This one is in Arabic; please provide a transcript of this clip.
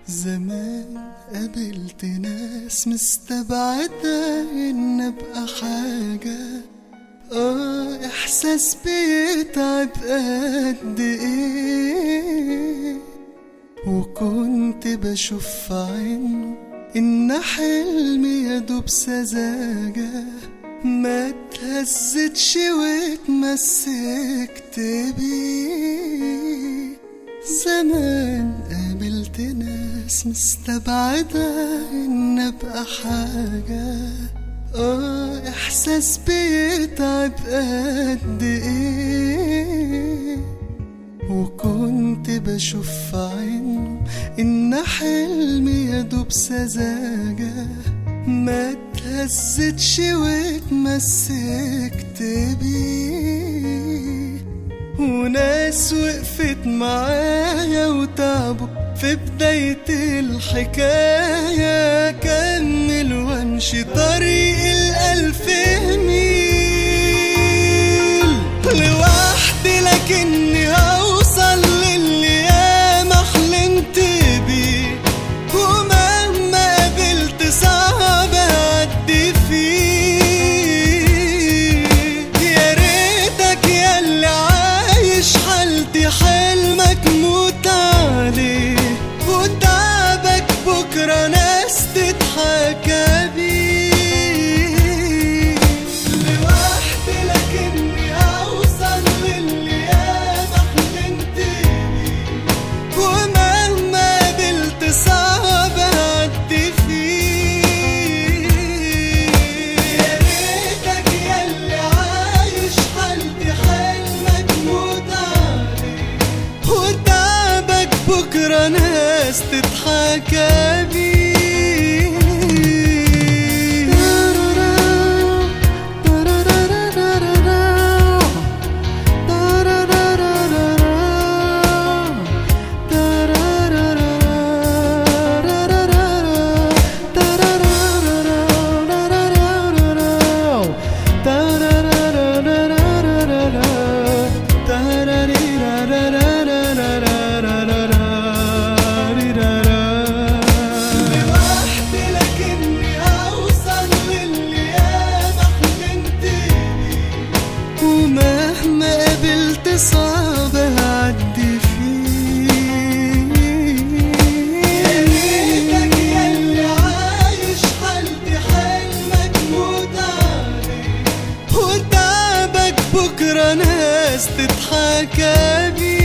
زمان قابلت ناس مستبعدة إن أبقى حاجة، إحساس بيتعب قد إيه، وكنت بشوف في عينه إن حلمي يدوب سذاجة، ما اتهزتش واتمسكت بيه. زمان قابلت ناس مستبعدة إن أبقى حاجة، إحساس بيتعب قد إيه، وكنت بشوف في عينه إن حلمي يدوب سذاجة، ما اتهزتش واتمسكت بيه. وناس وقفت معايا وتعبوا في بداية الحكاية، كمل وامشي طريق الألف ميل لوحدي، لكني هوصل للي ياما حلمت بيه، ومهما قابلت صعب أعدي فيه. يا ريتك ياللي عايش حالتي حلمك موت عليه، وتعبك بكرة ناس تضحك بيه. لوحدي لكني هوصل للي ياما حلمت بيه، ومهما قابلت صعب أعدي فيه. يا ريتك ياللي عايش حالتي حلمك موت عليه، وتعبك بكرة ناس تضحك بيه. ومهما قابلت صعب أعدي فيه. يا ريتك ياللي عايش حالتي حلمك موت عليه، وتعبك بكرة ناس تضحك بيه.